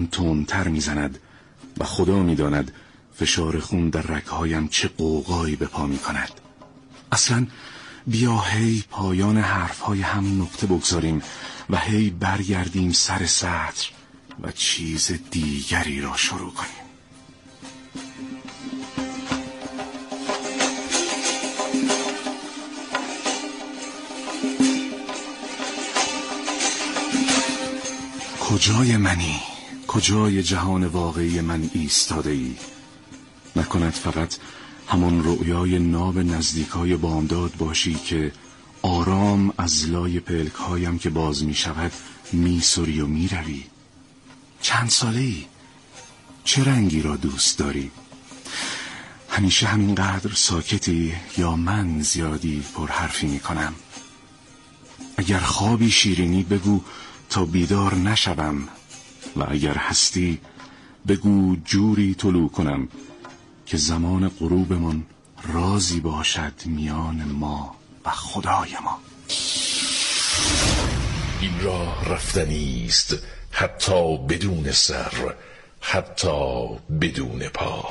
تندتر میزند و خدا میداند فشار خون در رگهایم چه غوغایی به پا میکند. اصلا بیا هی پایان حرفهای هم نقطه بگذاریم و هی برگردیم سر سطر و چیز دیگری را شروع کنیم. کجای منی؟ کجای جهان واقعی من ایستاده ای؟ نکند فقط همان رؤیای ناب نزدیکای بامداد باشی که آرام از لای پلکهایم که باز می شود می سری و می روی؟ چند ساله ای؟ چه رنگی را دوست داری؟ همیشه همینقدر ساکتی یا من زیادی پرحرفی می کنم؟ اگر خوابی شیرینی بگو تا بیدار نشوم و اگر هستی بگو جوری طلوع کنم که زمان غروبمان رازی باشد میان ما و خدای ما. این راه رفتنی است حتی بدون سر، حتی بدون پا.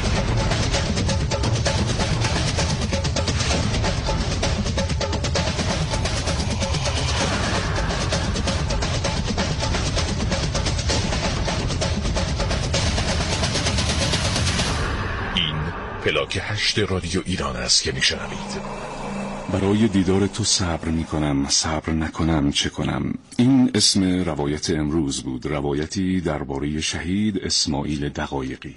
پلاک 8 رادیو ایران است که میشنوید. برای دیدار تو صبر میکنم، صبر نکنم چه کنم. این اسم روایت امروز بود، روایتی درباره شهید اسماعیل دقایقی.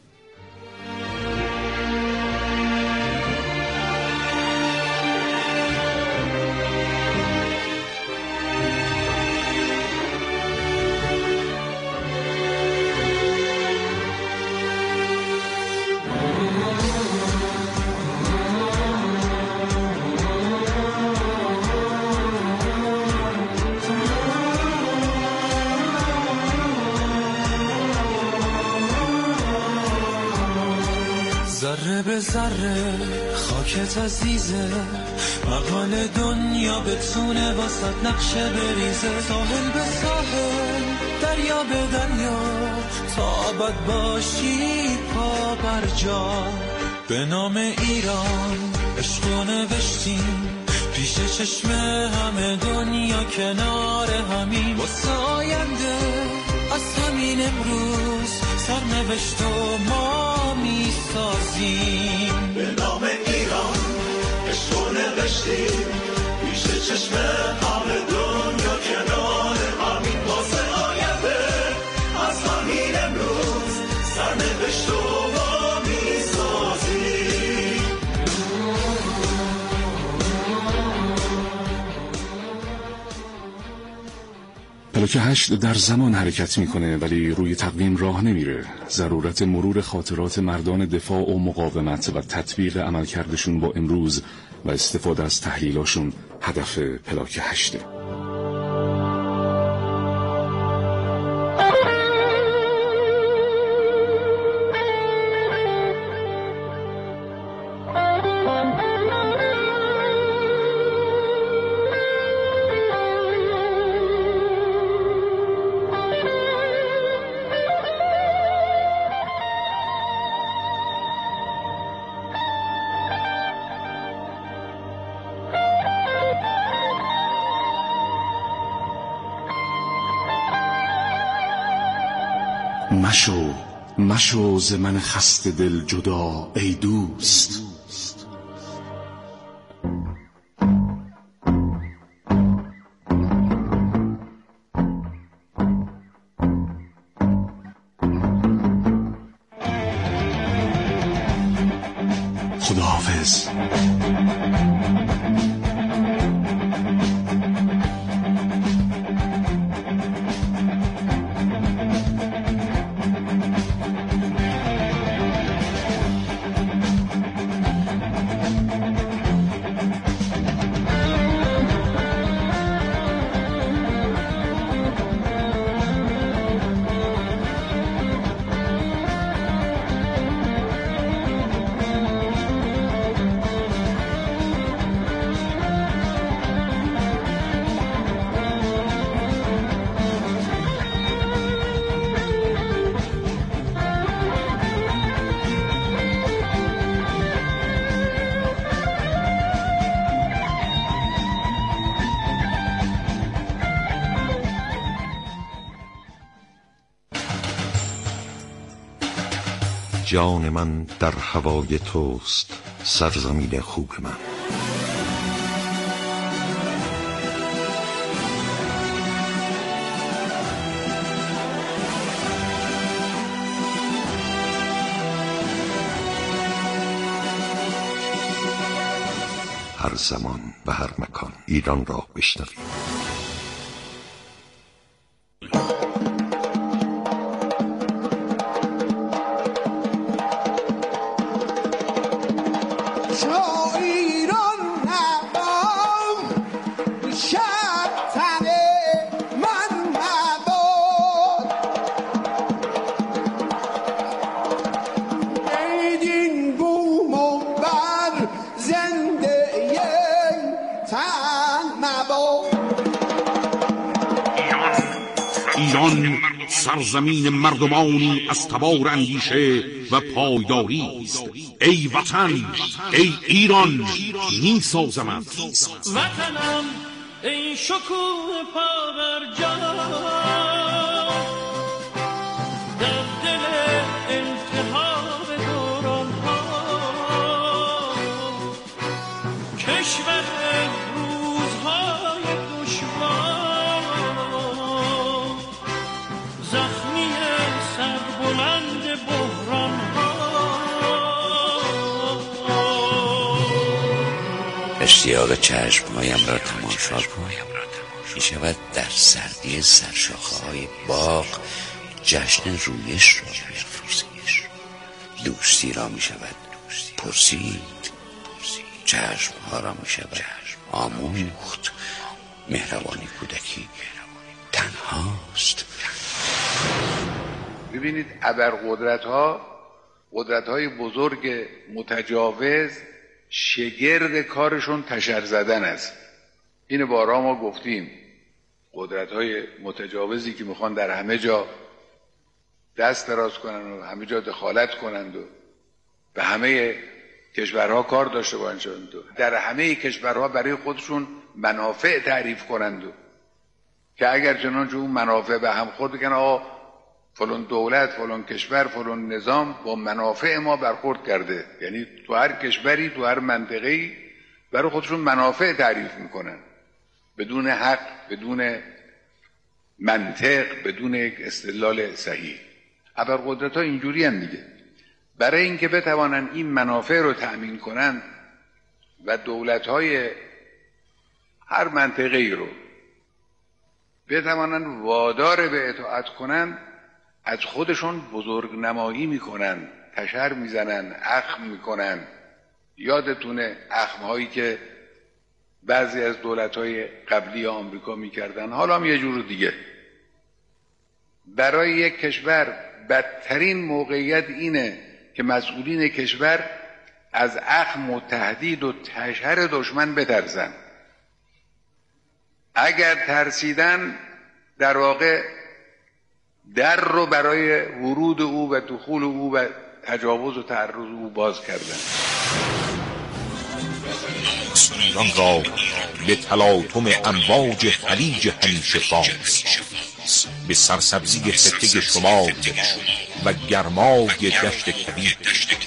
ذره به ذره خاکت عزیزه، مقال دنیا بتونه واسط نقشه بریزه. ساحل به ساحل، دریا به دریا، تا ابد باشی پا بر جا. به نام ایران عشقو نوشتیم پیش چشم همه دنیا، کنار همین واسه آینده از همین امروز سرنوشت و ما میسازیم. به نام ایران عشقو نوشتیم پیش چشم همه دنیا، کنار همین واسه آینده از همین امروز سرنوشت و ما میسازیم. پلاک 8 در زمان حرکت میکنه ولی روی تقویم راه نمیره. ضرورت مرور خاطرات مردان دفاع و مقاومت و تطبیق عملکردشون با امروز و استفاده از تحلیلاشون هدف پلاک 8. مشو ز من خسته دل جدا ای دوست. خداحافظ. جان من در هوای توست سرزمین خوب من. هر زمان و هر مکان ایران را بشنوید. ایران سرزمین مردمانی از تبار اندیشه و پایداری است. ای وطن، ای ایران، می سازمت. وطنم ای شکوه پابرجا، در دل التهاب دوران ها، کشور روزهای دشوار، زخمی سربلند بحران ها. اشتیاق چشمهایم را تماشا کن، می شود در سردی سرشاخه های باغ جشن رویش را بیافروزی. دوستی را می شود پرسید، چشمها را می شود آموخت. مهربانی کودکی تنهاست. ببینید قدرت‌های بزرگ متجاوز شگرد کارشون تشر زدن است. این بارها ما گفتیم قدرت‌های متجاوزی که میخوان در همه جا دست دراز کنن و همه جا دخالت کنند و به همه کشورها کار داشته باشند و در همه کشورها برای خودشون منافع تعریف کنند و که اگر چنانچه اون منافع به هم خورد بگن آقا فلان دولت، فلان کشور، فلان نظام با منافع ما برخورد کرده. یعنی تو هر کشوری، تو هر منطقه‌ای برای خودشون منافع تعریف میکنن بدون حق، بدون منطق، بدون استدلال صحیح. ابرقدرت‌ها اینجوری هم دیگه. برای اینکه بتوانن این منافع رو تأمین کنن و دولت‌های هر منطقه‌ای رو بتوانن وادار به اطاعت کنن، از خودشون بزرگ نمایی میکنن، تشر میزنن، اخم میکنن. یادتونه اخمهایی که بعضی از دولت‌های قبلی آمریکا میکردن، حالا هم یه جور دیگه. برای یک کشور بدترین موقعیت اینه که مسئولین کشور از اخم و تهدید و تشر دشمن بترسن. اگر ترسیدن در واقع در رو برای ورود او و دخول او و تجاوز و تعرض او باز کردن. ایران را به تلاطم امواج خلیج همیشه باز، به سرسبزی خطه شمال و گرمای دشت کبیر.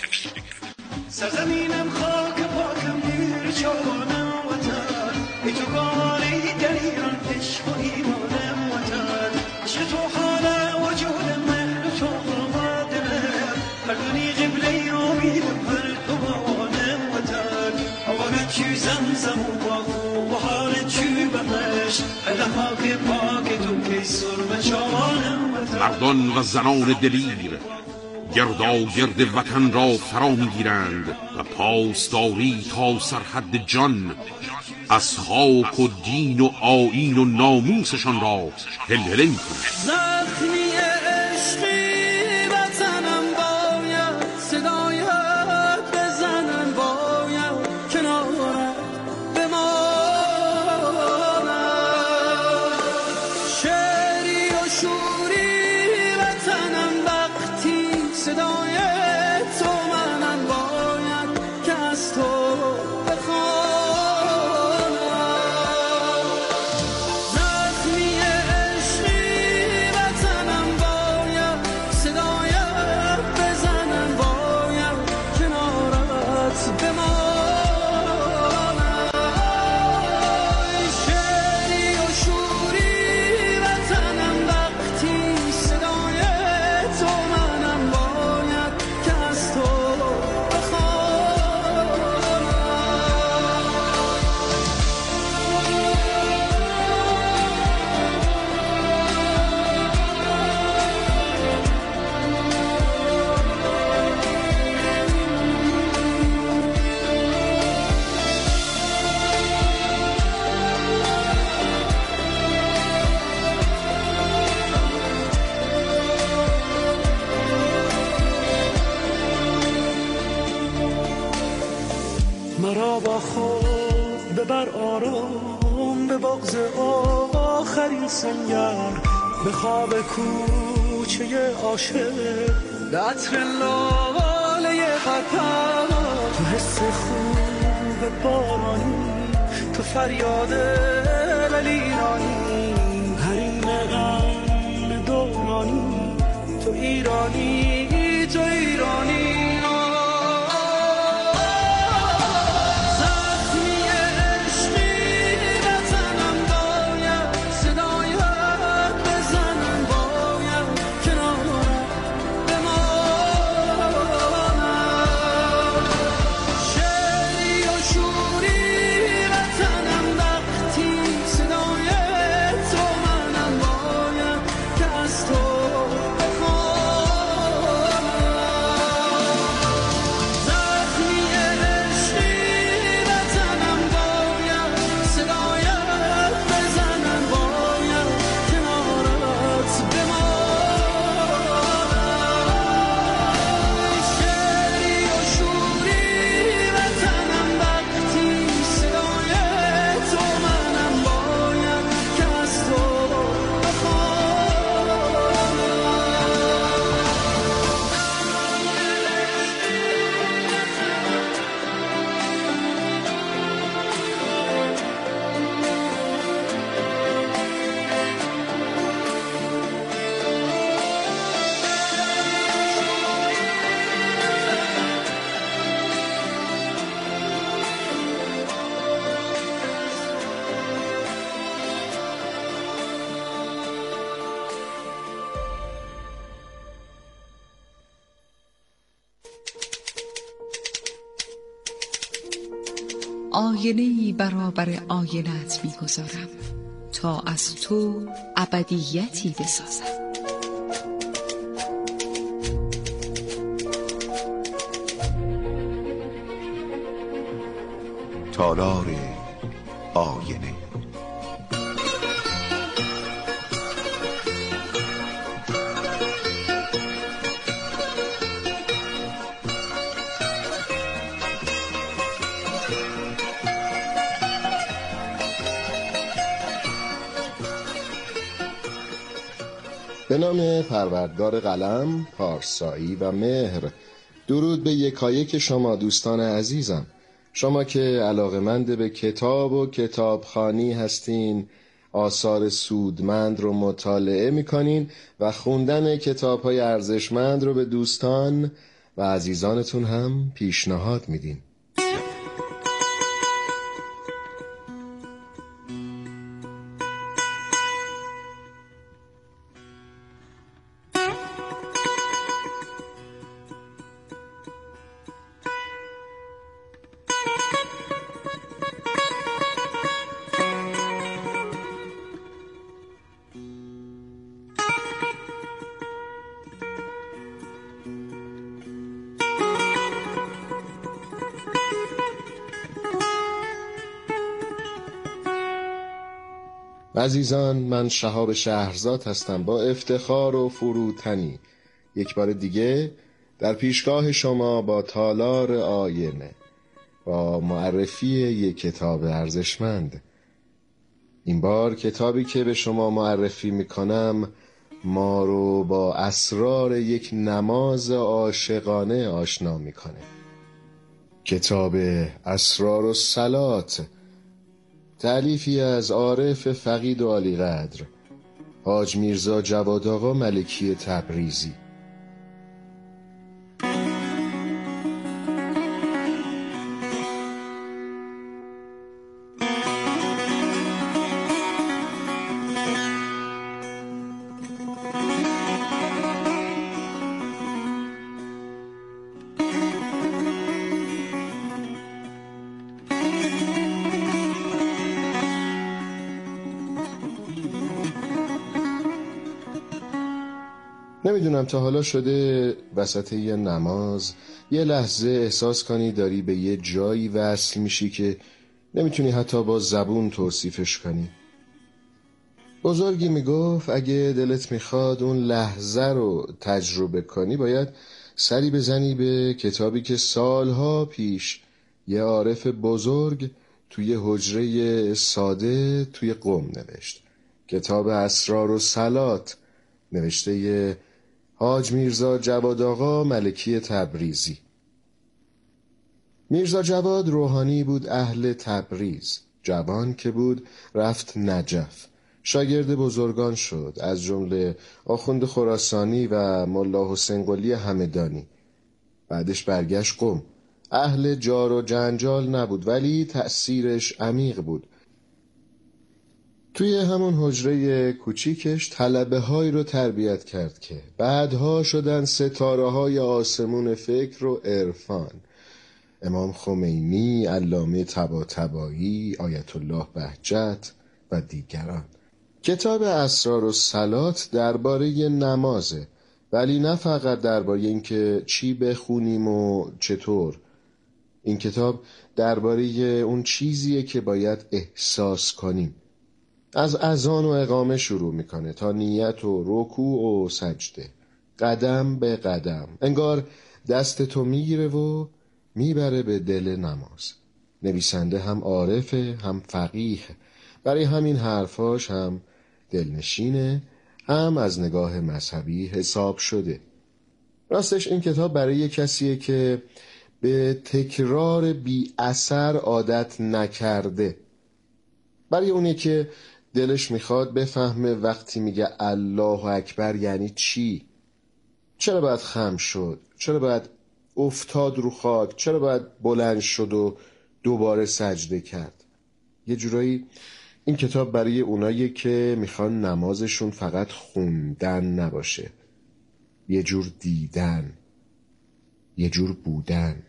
سرزمینم خاک پاکم دیر چوانم وطن، ای تو گاری در ایران عشق و ایمانم وطن. عشق تو حال وجود من تو آمادم، هر دنی قبله امیدم هر تو بانم وطن. آوانت چی زمزم و باغو و حالت چی بمش، هر خاک پاک تو که سرم چوانم وطن. مردان و زنان دلیر گرداگرد وطن را فرا میگیرند و پاسداری تا سرحد جان از خاک و دین و آیین و ناموسشان را هلهله میکنند. زخمی عشقی وطنم باید صدایت بزنن، باید کنارت بمانم. شعری و شوری وطنم وقتی صدای تو منم، باید که از تو بخوانم. زخمی عشقی وطنم با خود ببر آرام به بغض آخرین سنگر، به خواب کوچه عاشق، به عطر لاله قطر، تو حس خوب بارانی، تو فریاد لیلانی، حریم غم دورانی، تو ایرانی، تو ایرانی. آینه‌ای برابر آینه‌ات می‌گذارم تا از تو ابدیتی بسازم. تالار آینه. به نام پروردگار قلم، پارسایی و مهر. درود به یکایک شما دوستان عزیزم، شما که علاقه‌مند به کتاب و کتابخوانی هستین، آثار سودمند رو مطالعه میکنین و خوندن کتاب‌های ارزشمند رو به دوستان و عزیزانتون هم پیشنهاد میدین. عزیزان، من شهاب شهرزاد هستم با افتخار و فروتنی یک بار دیگه در پیشگاه شما با تالار آینه، با معرفی یک کتاب ارزشمند. این بار کتابی که به شما معرفی میکنم ما رو با اسرار یک نماز عاشقانه آشنا میکنه. کتاب اسرار الصلات، تألیفی از عارف فقید و عالیقدر حاج میرزا جواد آقا ملکی تبریزی. نمیدونم تا حالا شده وسط یه نماز یه لحظه احساس کنی داری به یه جایی وصل میشی که نمیتونی حتی با زبون توصیفش کنی. بزرگی میگفت اگه دلت میخواد اون لحظه رو تجربه کنی باید سری بزنی به کتابی که سالها پیش یه عارف بزرگ توی حجره ساده توی قم نوشت. کتاب اسرار و صلات نوشته ی حاج میرزا جواد آقا ملکی تبریزی. میرزا جواد روحانی بود اهل تبریز. جوان که بود رفت نجف، شاگرد بزرگان شد، از جمله آخوند خراسانی و ملا حسین قلی همدانی. بعدش برگشت قم. اهل جار و جنجال نبود ولی تأثیرش عمیق بود. توی همون حجره کوچیکش طلبه هایی رو تربیت کرد که بعدها شدن ستاره های آسمون فکر و عرفان: امام خمینی، علامه طباطبایی، آیت الله بهجت و دیگران. کتاب اسرار و صلات درباره نمازه، ولی نه فقط درباره اینکه چی بخونیم و چطور. این کتاب درباره اون چیزیه که باید احساس کنیم. از اذان و اقامه شروع میکنه تا نیت و رکوع و سجده، قدم به قدم. انگار دست تو میگیره و میبره به دل نماز. نویسنده هم عارفه هم فقیه، برای همین حرفاش هم دلنشینه، هم از نگاه مذهبی حساب شده. راستش این کتاب برای کسیه که به تکرار بی اثر عادت نکرده. برای اونی که دلش میخواد بفهمه وقتی میگه الله اکبر یعنی چی. چرا باید خم شد؟ چرا باید افتاد رو خاک؟ چرا باید بلند شد و دوباره سجده کرد؟ یه جورایی این کتاب برای اونایی که میخوان نمازشون فقط خوندن نباشه، یه جور دیدن، یه جور بودن.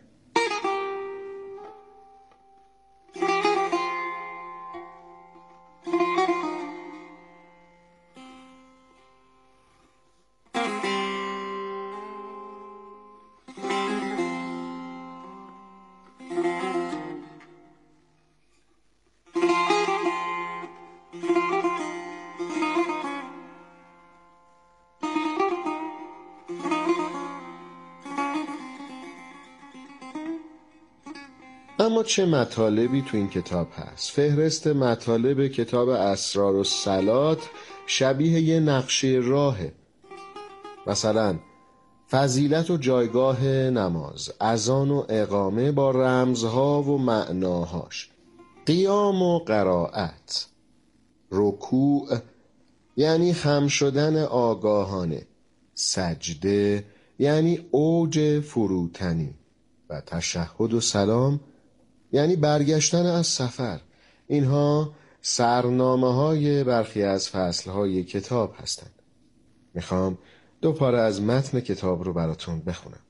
اما چه مطالبی تو این کتاب هست؟ فهرست مطالب کتاب اسرار و صلات شبیه یه نقشه راهه. مثلا فضیلت و جایگاه نماز، اذان و اقامه با رمزها و معناهاش، قیام و قرائت، رکوع یعنی خم شدن آگاهانه، سجده یعنی اوج فروتنی و تشهد و سلام یعنی برگشتن از سفر. اینها سرنامه های برخی از فصل های کتاب هستند. میخوام 2 پاره از متن کتاب رو براتون بخونم.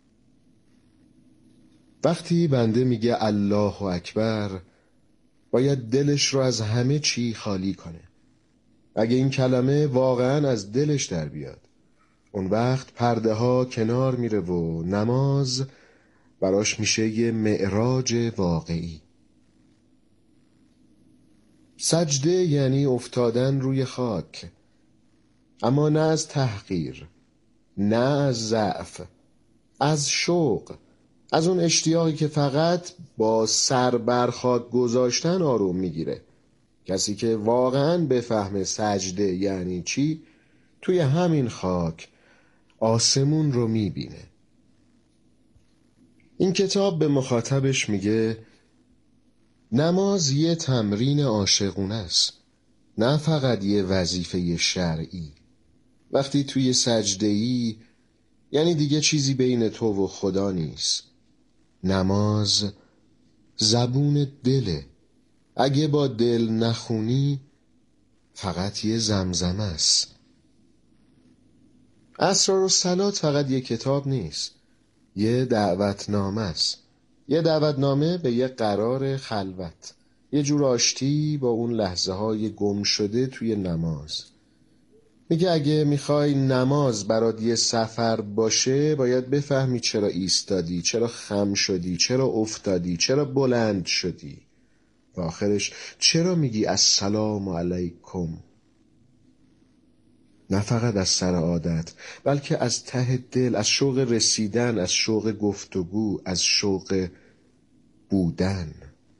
وقتی بنده میگه الله اکبر، باید دلش رو از همه چی خالی کنه. اگه این کلمه واقعا از دلش در بیاد، اون وقت پرده ها کنار میره و نماز براش میشه یه معراج واقعی. سجده یعنی افتادن روی خاک، اما نه از تحقیر، نه از ضعف، از شوق، از اون اشتیاقی که فقط با سر بر خاک گذاشتن آروم میگیره. کسی که واقعا بفهمه سجده یعنی چی، توی همین خاک آسمون رو میبینه. این کتاب به مخاطبش میگه نماز یه تمرین عاشقونه است، نه فقط یه وظیفه شرعی. وقتی توی سجده‌ای یعنی دیگه چیزی بین تو و خدا نیست. نماز زبون دله. اگه با دل نخونی فقط یه زمزمه است. اسرار و صلات فقط یه کتاب نیست، یه دعوتنامه است. یه دعوتنامه به یه قرار خلوت، یه جور آشتی با اون لحظه های گم شده توی نماز. میگه اگه میخوای نماز برات یه سفر باشه، باید بفهمی چرا ایستادی، چرا خم شدی، چرا افتادی، چرا بلند شدی و آخرش چرا میگی السلام علیکم. نه فقط از سر عادت، بلکه از ته دل، از شوق رسیدن، از شوق گفتگو، از شوق بودن.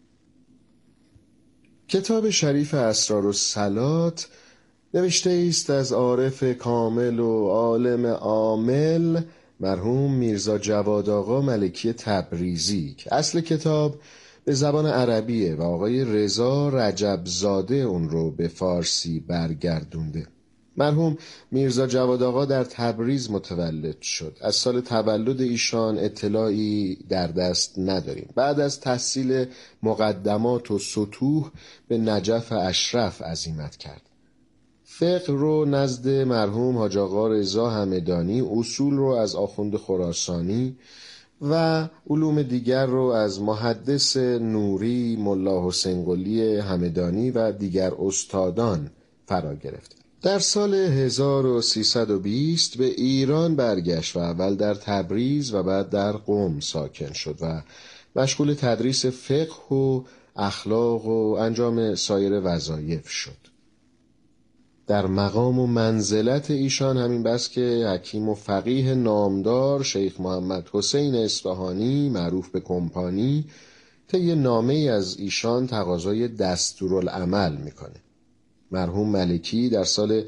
کتاب شریف اسرارالصلات نوشته است از عارف کامل و عالم عامل مرحوم میرزا جواد آقا ملکی تبریزی که اصل کتاب به زبان عربیه و آقای رضا رجبزاده اون رو به فارسی برگردونده. مرحوم میرزا جواد آقا در تبریز متولد شد. از سال تولد ایشان اطلاعی در دست نداریم. بعد از تحصیل مقدمات و سطوح به نجف اشرف عزیمت کرد. فقه رو نزد مرحوم حاج آقا رضا همدانی، اصول رو از آخوند خراسانی و علوم دیگر رو از محدث نوری، ملا حسین قلی همدانی و دیگر استادان فرا گرفت. در سال 1320 به ایران برگشت و اول در تبریز و بعد در قم ساکن شد و مشغول تدریس فقه و اخلاق و انجام سایر وظایف شد. در مقام و منزلت ایشان همین بس که حکیم و فقیه نامدار شیخ محمد حسین اصفهانی معروف به کمپانی طی نامه‌ای از ایشان تقاضای دستورالعمل میکنه. مرحوم ملکی در سال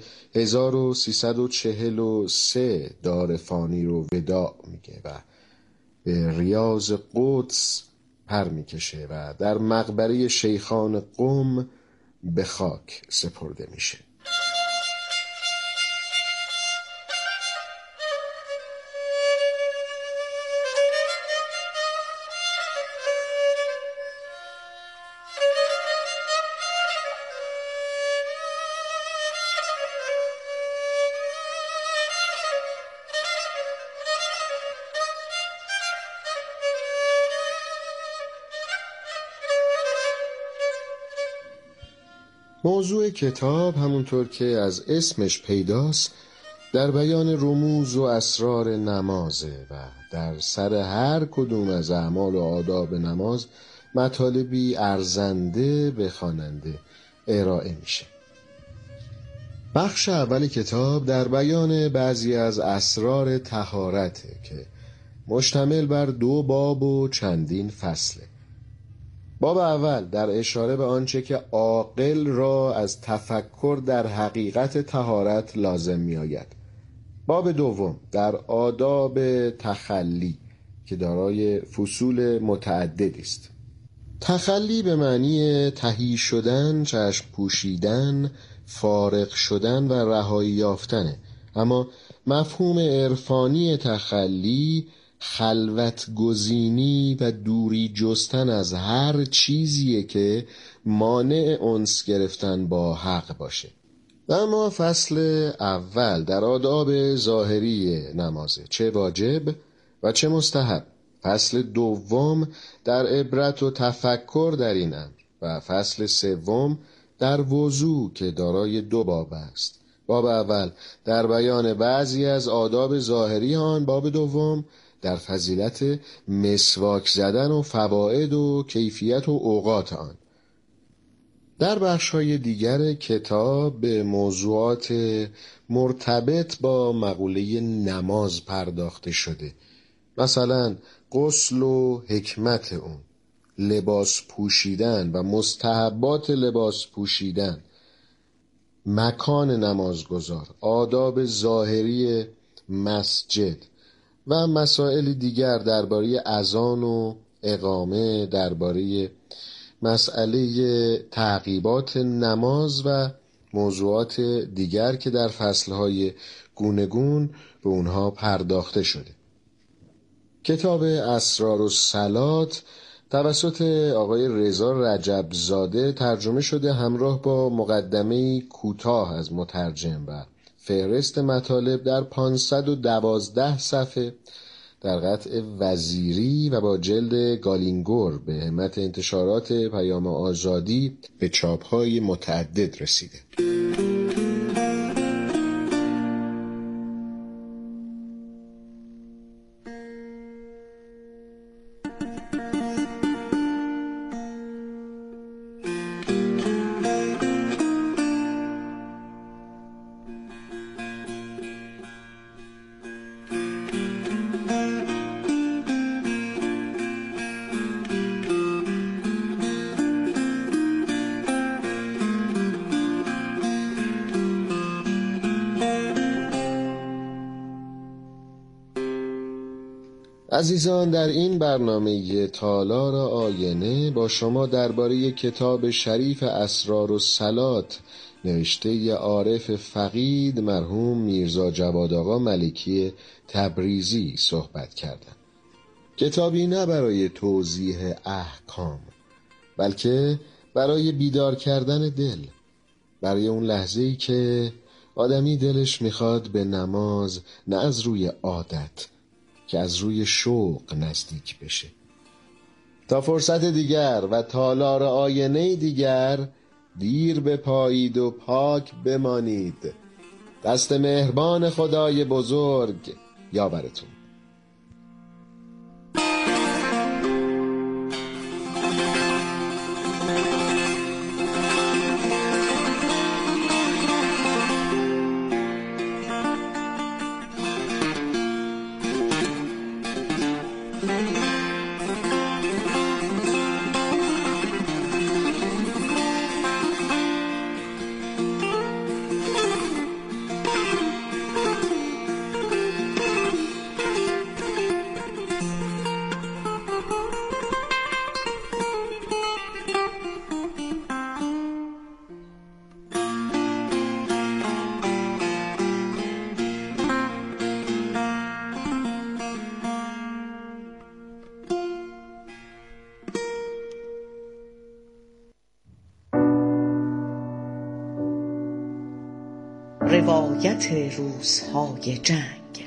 1343 دار فانی رو وداع میگه و به ریاض قدس پر میکشه و در مقبره شیخان قم به خاک سپرده میشه. موضوع کتاب همونطور که از اسمش پیداست در بیان رموز و اسرار نمازه و در سر هر کدوم از اعمال و آداب نماز مطالبی ارزنده به خواننده ارائه میشه. بخش اول کتاب در بیان بعضی از اسرار طهارته که مشتمل بر 2 باب و چندین فصله. باب اول در اشاره به آنچه که عاقل را از تفکر در حقیقت طهارت لازم می آید. باب دوم در آداب تخلی که دارای فصول متعددی است. تخلی به معنی تهی شدن، چشم پوشیدن، فارغ شدن و رهایی یافتنه. اما مفهوم عرفانی تخلی خلوت گزینی و دوری جستن از هر چیزیه که مانع انس گرفتن با حق باشه. اما فصل اول در آداب ظاهری نمازه، چه واجب و چه مستحب. فصل دوم در عبرت و تفکر در این امر و فصل سوم در وضو که دارای 2 باب است. باب اول در بیان بعضی از آداب ظاهری آن، باب دوم در فضیلت مسواک زدن و فواید و کیفیت و اوقات آن. در بخش‌های دیگر کتاب به موضوعات مرتبط با مقوله نماز پرداخته شده، مثلا غسل و حکمت اون، لباس پوشیدن و مستحبات لباس پوشیدن، مکان نمازگزار، آداب ظاهری مسجد و مسائل دیگر درباره اذان و اقامه، درباره مسئله تعقیبات نماز و موضوعات دیگر که در فصلهای گونگون به اونها پرداخته شده. کتاب اسرارالصلات توسط آقای رضا رجبزاده ترجمه شده همراه با مقدمه کوتاه از مترجم و فهرست مطالب در 512 صفحه در قطع وزیری و با جلد گالینگور به همت انتشارات پیام آزادی به چاپ‌های متعدد رسیده. عزیزان، در این برنامه تالار آینه با شما درباره کتاب شریف اسرار الصلات نوشته عارف فقید مرحوم میرزا جواد آقا ملکی تبریزی صحبت کردم. کتابی نه برای توضیح احکام، بلکه برای بیدار کردن دل، برای اون لحظه‌ای که آدمی دلش میخواد به نماز نه از روی عادت که از روی شوق نزدیک بشه. تا فرصت دیگر و تالار آینه دیگر، دیر بپایید و پاک بمانید. دست مهربان خدای بزرگ یاورتون. روایت روزهای جنگ.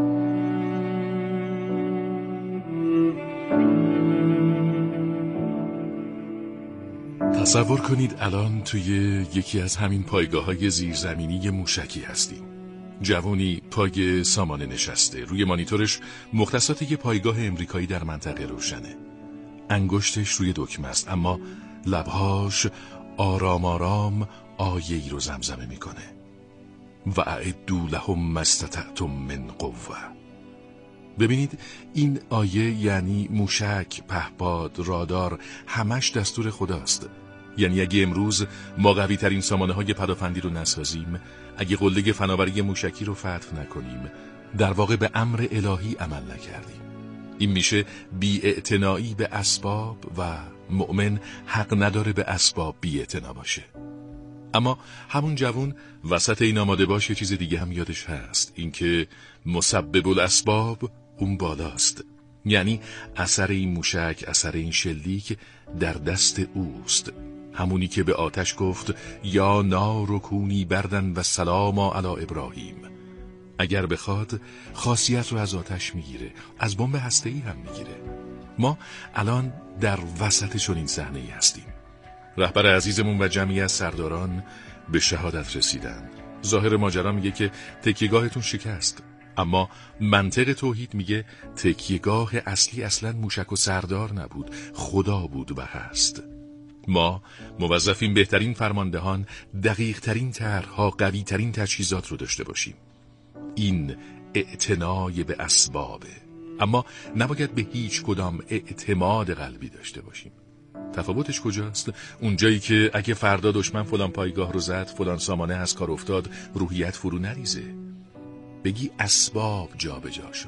تصور کنید الان توی یکی از همین پایگاه‌های زیرزمینی موشکی هستیم. جوانی پای سامانه نشسته، روی مانیتورش مختصات یه پایگاه امریکایی در منطقه روشنه. انگشتش روی دکمه است، اما لبهاش آرام آرام آیه‌ای رو زمزمه میکنه. و اعدوا لهم ما استطعتم من قوه. ببینید این آیه یعنی موشک، پهپاد، رادار، همش دستور خداست. یعنی اگه امروز ما قوی ترین سامانه های پدافندی رو نسازیم، اگه قله فناوری موشکی رو فتح نکنیم، در واقع به امر الهی عمل نکردیم. این میشه بی‌اعتنایی به اسباب و مؤمن حق نداره به اسباب بی‌اعتنا باشه. اما همون جوون وسط این آماده باش یه چیز دیگه هم یادش هست، اینکه مسبب الاسباب اون بالاست. یعنی اثر این موشک، اثر این شلیک در دست اوست. همونی که به آتش گفت یا نار کونی بردن و سلاما علی ابراهیم. اگر بخواد خاصیت رو از آتش میگیره، از بمب هسته‌ای هم میگیره. ما الان در وسط چنین صحنه‌ای هستیم. رهبر عزیزمون و جمعی از سرداران به شهادت رسیدن. ظاهر ماجرا میگه که تکیهگاهتون شکست، اما منطق توحید میگه تکیهگاه اصلی اصلا موشک و سردار نبود، خدا بود و هست. ما موظفیم بهترین فرماندهان، دقیق ترین طرح‌ها، قوی ترین تجهیزات رو داشته باشیم. این اعتنای به اسبابه، اما نباید به هیچ کدام اعتماد قلبی داشته باشیم. تفاوتش کجاست؟ اونجایی که اگه فردا دشمن فلان پایگاه رو زد، فلان سامانه از کار افتاد، روحیت فرو نریزه، بگی اسباب جا به جا شد.